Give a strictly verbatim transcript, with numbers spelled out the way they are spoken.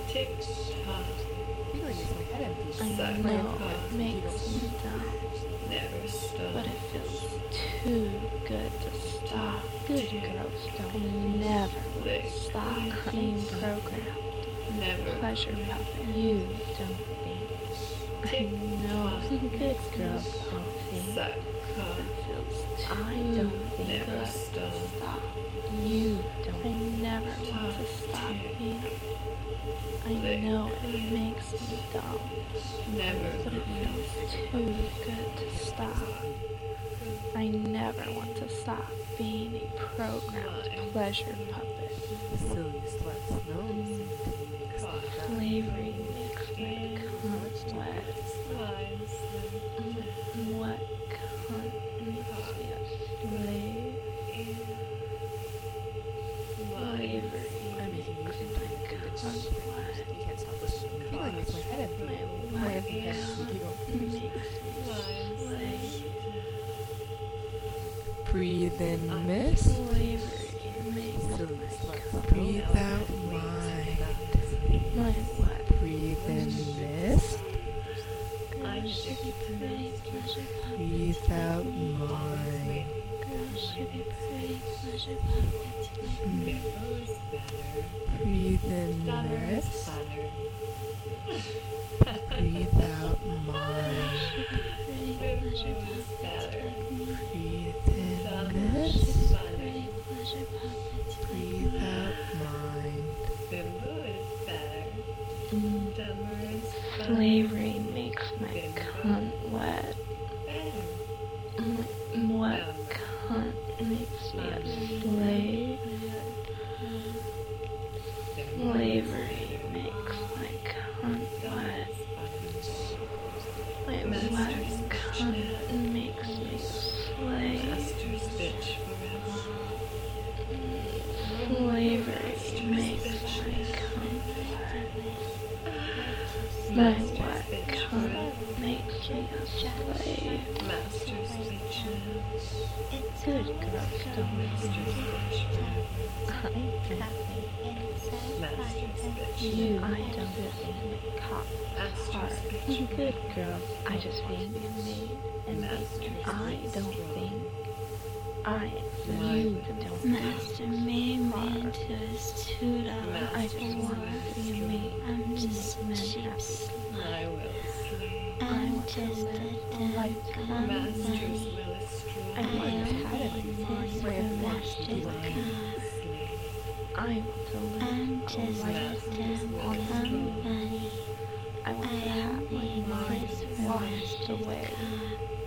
Tick-tock. I know it makes me dumb, Never stop. but it feels too good to stop. Good girls don't never stop being programmed. Never. Pleasure puppet, you don't think. I know good girls don't think. Suck. It feels too I don't think Never good stop. to stop. You don't. I never want to stop being. I know it makes me dumb, Never. but it feels too good to stop. I never want to stop being a programmed pleasure puppet. Silly sluts, no seem to be mixed with that. Slavery makes my cunt wet. Lies. What cunt makes me a slave? Slavery I'm making you think makes my cunt wet. you can't stop listening. The feeling makes my head empty. My My wet empty head cunt giggle. makes me a slave. Breathe in, miss. Slavery makes Silly my sluts, cunt Breathe wet. out, mind. My wet Breathe in, miss. girl should be pretty pleasure puppet. Breathe out, mind. Girls should be pretty pleasure puppets like me. Breathe in, miss. Breathe out, mind. Pretty pleasure puppets like me. Breathe in, miss. Pretty pleasure puppets like me. Breathe out, mind. Slavery makes my cunt wet. M- What cunt makes me a slave? Slavery makes my cunt wet. My wet cunt makes me a slave. Slavery makes my cunt wet. My wet cunt makes me a slave. Good girls don't You, I don't think cock hard. Good girls, I just think me, and I don't think I you don't Master made me into his tutor. I just want to be me. I'm just a cheap slut. I will sleep. I'm just a like Masters will I astroll. want to have it for you. Master I want to live I'm a just life a on company. I want to have my mind washed away